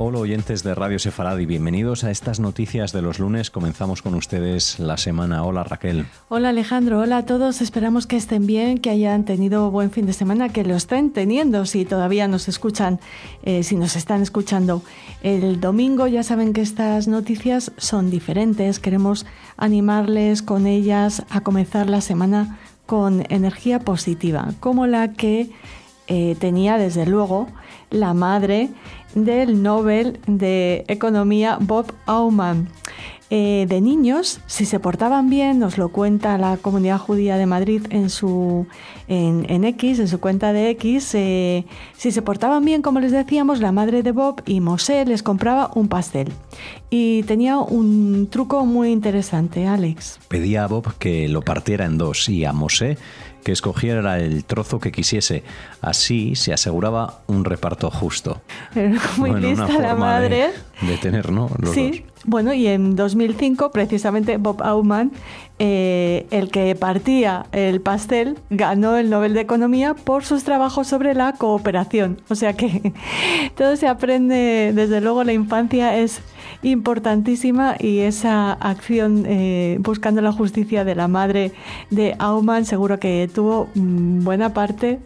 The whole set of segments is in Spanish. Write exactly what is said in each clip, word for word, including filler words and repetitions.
Hola oyentes de Radio Sefarad y bienvenidos a estas noticias de los lunes. Comenzamos con ustedes la semana. Hola Raquel. Hola Alejandro, hola a todos. Esperamos que estén bien, que hayan tenido buen fin de semana, que lo estén teniendo si todavía nos escuchan, eh, si nos están escuchando el domingo. Ya saben que estas noticias son diferentes. Queremos animarles con ellas a comenzar la semana con energía positiva, como la que eh, tenía desde luego la madre del Nobel de Economía Bob Aumann. Eh, de niños, si se portaban bien, nos lo cuenta la Comunidad Judía de Madrid en su en, en X, en su cuenta de X, eh, si se portaban bien, como les decíamos, la madre de Bob y Mosé les compraba un pastel. Y tenía un truco muy interesante, Alex. Pedía a Bob que lo partiera en dos y a Mosé que escogiera el trozo que quisiese. Así se aseguraba un reparto justo. Pero muy bueno, lista una la forma madre. De, de tener, ¿no? Los sí. dos. Bueno, y en dos mil cinco, precisamente, Bob Aumann, eh, el que partía el pastel, ganó el Nobel de Economía por sus trabajos sobre la cooperación. O sea que todo se aprende, desde luego la infancia es importantísima y esa acción eh, buscando la justicia de la madre de Aumann seguro que tuvo buena parte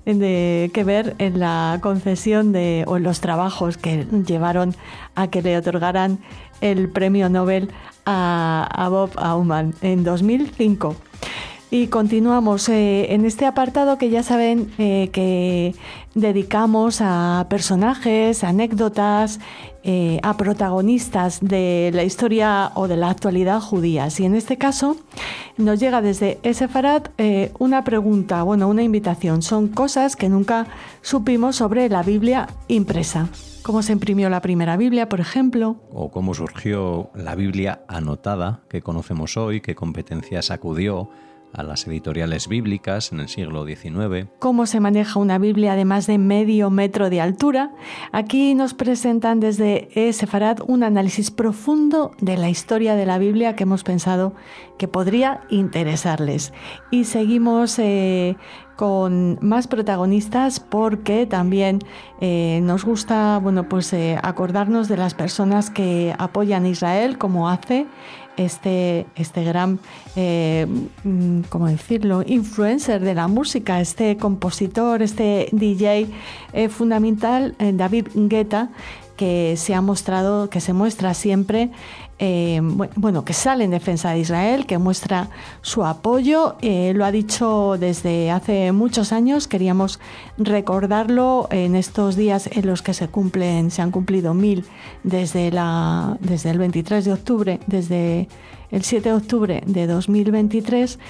de que ver en la concesión de, o en los trabajos que llevaron a que le otorgaran el premio Nobel a, a Bob Aumann en dos mil cinco. Y continuamos eh, en este apartado que ya saben eh, que dedicamos a personajes, anécdotas, eh, a protagonistas de la historia o de la actualidad judías. Y en este caso nos llega desde Sefarad eh, una pregunta, bueno, una invitación. Son cosas que nunca supimos sobre la Biblia impresa. ¿Cómo se imprimió la primera Biblia, por ejemplo? O cómo surgió la Biblia anotada que conocemos hoy, qué competencia sacudió a las editoriales bíblicas en el siglo diecinueve. ¿Cómo se maneja una Biblia de más de medio metro de altura? Aquí nos presentan desde Sefarad un análisis profundo de la historia de la Biblia que hemos pensado que podría interesarles. Y seguimos eh, con más protagonistas porque también eh, nos gusta bueno, pues, eh, acordarnos de las personas que apoyan a Israel, como hace este, este gran, eh, ¿cómo decirlo?, influencer de la música, este compositor, este D J eh, fundamental, eh, David Guetta, que se ha mostrado, que se muestra siempre, eh, bueno, que sale en defensa de Israel, que muestra su apoyo, eh, lo ha dicho desde hace muchos años. Queríamos recordarlo en estos días en los que se cumplen, se han cumplido mil desde la, desde el veintitrés de octubre, desde el siete de octubre de dos mil veintitrés,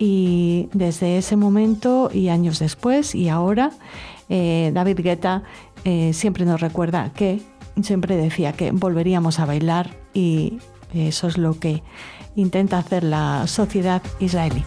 y desde ese momento y años después y ahora, eh, David Guetta eh, siempre nos recuerda que siempre decía que volveríamos a bailar, y eso es lo que intenta hacer la sociedad israelí.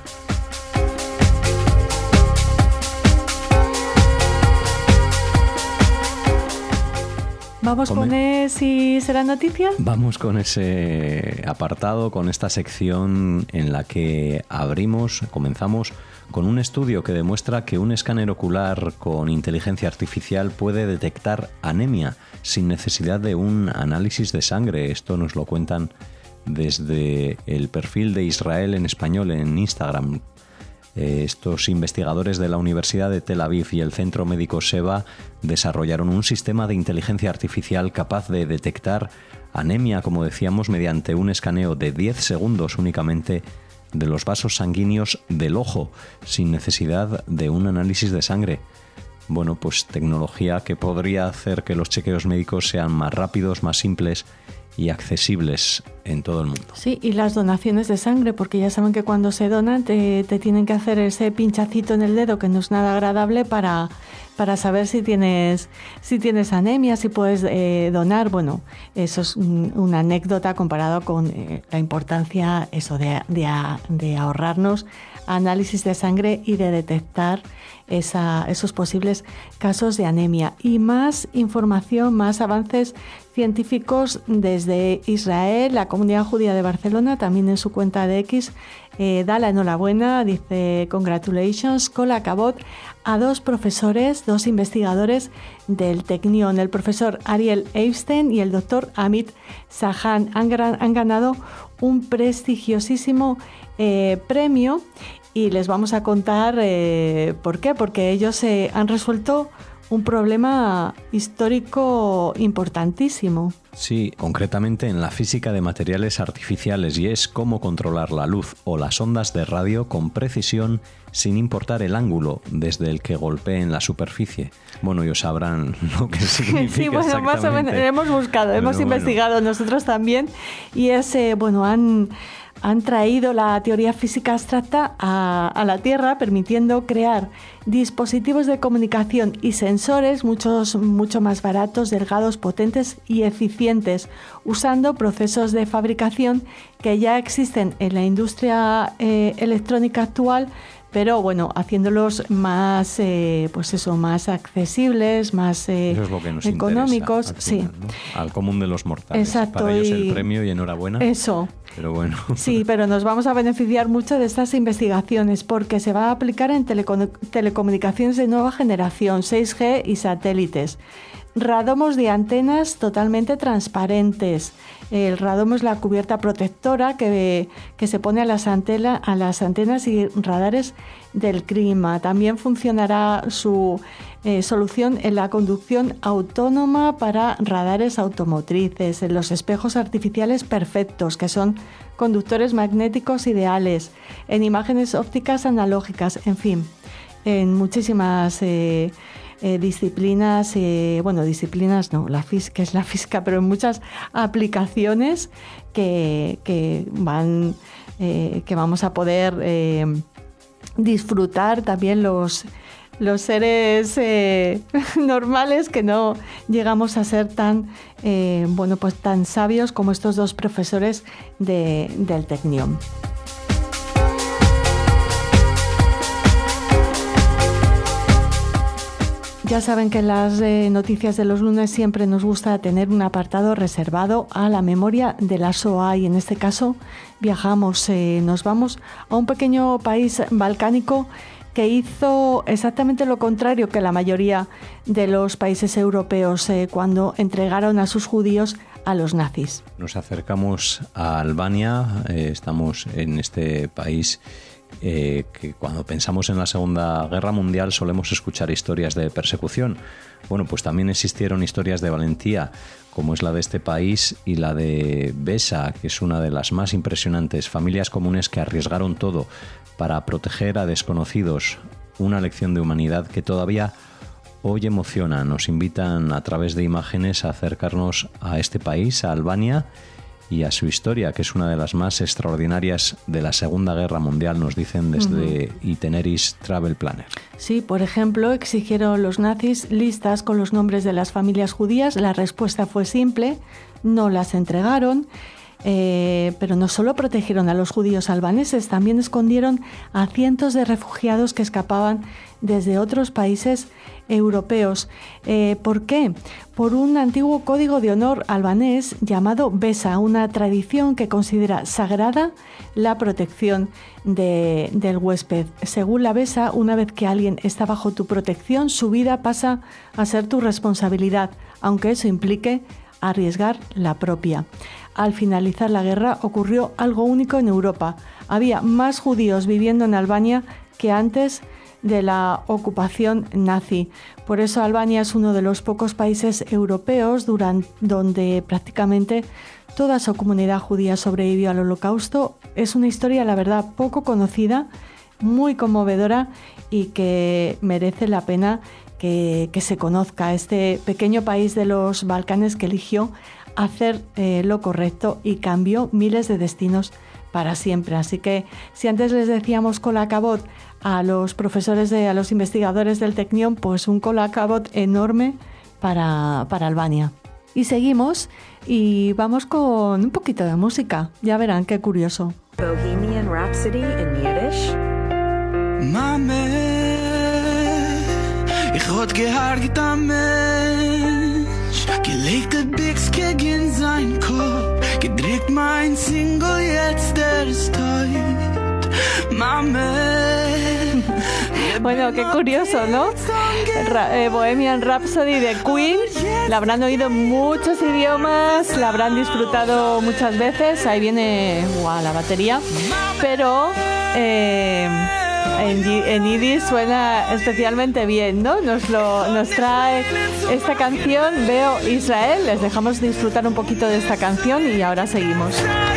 ¿Vamos Come. con ese y será noticia? Vamos con ese apartado, con esta sección en la que abrimos, comenzamos con un estudio que demuestra que un escáner ocular con inteligencia artificial puede detectar anemia sin necesidad de un análisis de sangre. Esto nos lo cuentan desde el perfil de Israel en español en Instagram. Estos investigadores de la Universidad de Tel Aviv y el Centro Médico Sheba desarrollaron un sistema de inteligencia artificial capaz de detectar anemia, como decíamos, mediante un escaneo de diez segundos únicamente de los vasos sanguíneos del ojo, sin necesidad de un análisis de sangre. Bueno, pues tecnología que podría hacer que los chequeos médicos sean más rápidos, más simples y accesibles en todo el mundo. Sí, y las donaciones de sangre, porque ya saben que cuando se donan te, te tienen que hacer ese pinchacito en el dedo, que no es nada agradable, para, para saber si tienes, si tienes anemia, si puedes eh, donar. Bueno, eso es un, una anécdota comparado con eh, la importancia eso de, de, de ahorrarnos análisis de sangre y de detectar esa, esos posibles casos de anemia. Y más información, más avances científicos desde Israel. La Comunidad Judía de Barcelona, también en su cuenta de X, eh, da la enhorabuena, dice congratulations, Kol Hakavod, a dos profesores, dos investigadores del Technion, el profesor Ariel Epstein y el doctor Amit Sajan. Han, gran, han ganado un prestigiosísimo eh, premio y les vamos a contar eh, por qué, porque ellos eh, han resuelto un problema histórico importantísimo. Sí, concretamente en la física de materiales artificiales, y es cómo controlar la luz o las ondas de radio con precisión sin importar el ángulo desde el que golpeen la superficie. Bueno, ellos sabrán lo que significa. Sí, bueno, más o menos hemos buscado, Pero hemos bueno. investigado nosotros también, y es, eh, bueno, han... han traído la teoría física abstracta a, a la Tierra, permitiendo crear dispositivos de comunicación y sensores muchos, mucho más baratos, delgados, potentes y eficientes, usando procesos de fabricación que ya existen en la industria eh, electrónica actual, pero bueno, haciéndolos más, eh, pues eso, más accesibles, más eh, eso es lo que nos económicos, interesa, sí, al final, ¿no? Al común de los mortales. Exacto, Para ellos y el premio y enhorabuena. Eso. Pero bueno. Sí, pero nos vamos a beneficiar mucho de estas investigaciones porque se va a aplicar en teleco- telecomunicaciones de nueva generación, seis G y satélites. Radomos de antenas totalmente transparentes. El radomo es la cubierta protectora que, que se pone a las, antena, a las antenas y radares del clima. También funcionará su eh, solución en la conducción autónoma para radares automotrices, en los espejos artificiales perfectos, que son conductores magnéticos ideales, en imágenes ópticas analógicas, en fin, en muchísimas eh, eh, disciplinas, eh, bueno, disciplinas no, la física es la física, pero en muchas aplicaciones que, que van, eh, que vamos a poder eh, disfrutar también los los seres eh, normales, que no llegamos a ser tan eh, bueno, pues tan sabios como estos dos profesores de, del Technion. Ya saben que en las eh, noticias de los lunes siempre nos gusta tener un apartado reservado a la memoria de la Shoah, y en este caso viajamos, eh, nos vamos a un pequeño país balcánico que hizo exactamente lo contrario que la mayoría de los países europeos eh, cuando entregaron a sus judíos a los nazis. Nos acercamos a Albania, eh, estamos en este país eh, que cuando pensamos en la Segunda Guerra Mundial solemos escuchar historias de persecución. Bueno, pues también existieron historias de valentía, como es la de este país y la de Besa, que es una de las más impresionantes, familias comunes que arriesgaron todo para proteger a desconocidos, una lección de humanidad que todavía hoy emociona. Nos invitan a través de imágenes a acercarnos a este país, a Albania, y a su historia, que es una de las más extraordinarias de la Segunda Guerra Mundial, nos dicen desde uh-huh. Itineris Travel Planner. Sí, por ejemplo, exigieron los nazis listas con los nombres de las familias judías. La respuesta fue simple, no las entregaron. Eh, pero no solo protegieron a los judíos albaneses, también escondieron a cientos de refugiados que escapaban desde otros países europeos. Eh, ¿Por qué? Por un antiguo código de honor albanés llamado Besa, una tradición que considera sagrada la protección de, del huésped. Según la Besa, una vez que alguien está bajo tu protección, su vida pasa a ser tu responsabilidad, aunque eso implique arriesgar la propia. Al finalizar la guerra ocurrió algo único en Europa. Había más judíos viviendo en Albania que antes de la ocupación nazi. Por eso Albania es uno de los pocos países europeos durante, donde prácticamente toda su comunidad judía sobrevivió al Holocausto. Es una historia, la verdad, poco conocida, muy conmovedora y que merece la pena que, que se conozca. Este pequeño país de los Balcanes que eligió hacer eh, lo correcto y cambió miles de destinos para siempre. Así que si antes les decíamos Kol Hakavod a los profesores, de, a los investigadores del Technion, pues un Kol Hakavod enorme para, para Albania. Y seguimos y vamos con un poquito de música. Ya verán qué curioso. Bohemian Rhapsody in Yiddish. My man Ich hab gehargert am Mensch, gelegte Bix gegen sein Kopf, gedrückt mein Single, jetzt der ist tot, Mame. Bueno, qué curioso, ¿no? Ra- eh, Bohemian Rhapsody de Queen. La habrán oído en muchos idiomas, la habrán disfrutado muchas veces. Ahí viene wow, la batería. Pero eh, en, en Yiddish suena especialmente bien, ¿no? Nos, lo, nos trae esta canción, Veo Israel. Les dejamos disfrutar un poquito de esta canción y ahora seguimos.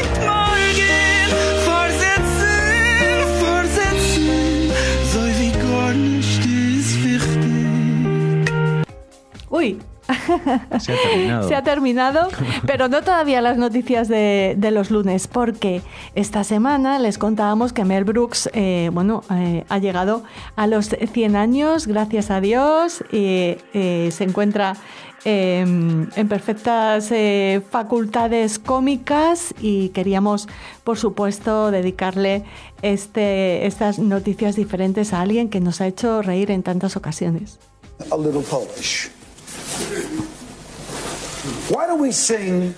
Uy, Se ha terminado. Se ha terminado, pero no todavía las noticias de, de los lunes, porque esta semana les contábamos que Mel Brooks eh, bueno, eh, ha llegado a los cien años, gracias a Dios, y eh, se encuentra eh, en perfectas eh, facultades cómicas y queríamos, por supuesto, dedicarle este, estas noticias diferentes a alguien que nos ha hecho reír en tantas ocasiones. A little Polish. Why don't we sing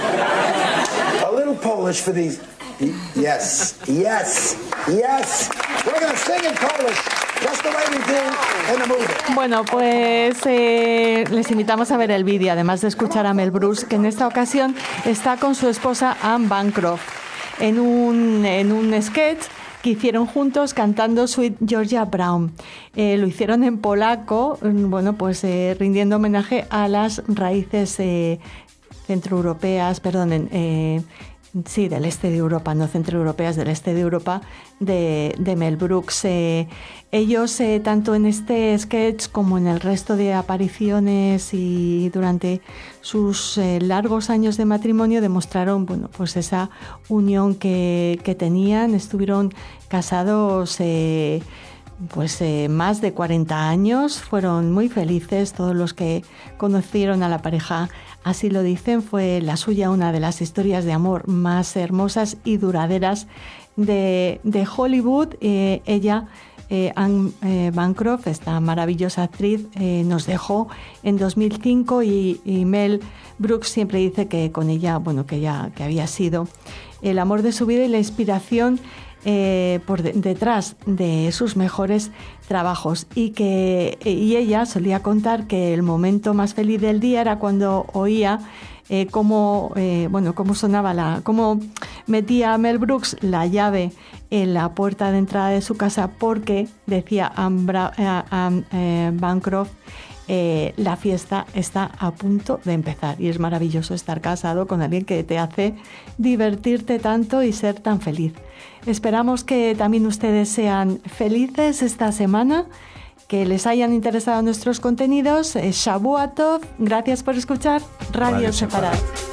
a little Polish for these? Yes, yes, yes. We're going to sing in Polish, just the way we do in the movie. Bueno, pues eh, les invitamos a ver el vídeo, además de escuchar a Mel Brooks, que en esta ocasión está con su esposa Anne Bancroft en un, en un sketch que hicieron juntos cantando Sweet Georgia Brown. Eh, lo hicieron en polaco, bueno, pues eh, rindiendo homenaje a las raíces eh, centroeuropeas, perdonen, eh, sí, del este de Europa, no centroeuropeas, del este de Europa, de, de Mel Brooks. Eh, ellos, eh, tanto en este sketch como en el resto de apariciones y durante sus eh, largos años de matrimonio, demostraron, bueno, pues esa unión que, que tenían. Estuvieron casados eh, pues eh, más de cuarenta años, fueron muy felices. Todos los que conocieron a la pareja así lo dicen. Fue la suya una de las historias de amor más hermosas y duraderas de, de Hollywood. Eh, ella, eh, Anne eh, Bancroft, esta maravillosa actriz, eh, nos dejó en dos mil cinco y, y Mel Brooks siempre dice que con ella, bueno, que ella que había sido el amor de su vida y la inspiración Eh, por de, detrás de sus mejores trabajos, y que y ella solía contar que el momento más feliz del día era cuando oía eh, cómo eh, bueno cómo sonaba la cómo metía Mel Brooks la llave en la puerta de entrada de su casa, porque decía Anne, Bra- eh, Anne eh, Bancroft, Eh, la fiesta está a punto de empezar. Y es maravilloso estar casado con alguien que te hace divertirte tanto y ser tan feliz. Esperamos que también ustedes sean felices esta semana, que les hayan interesado nuestros contenidos. Shavuot Tov, gracias por escuchar Radio, Radio Sefarad.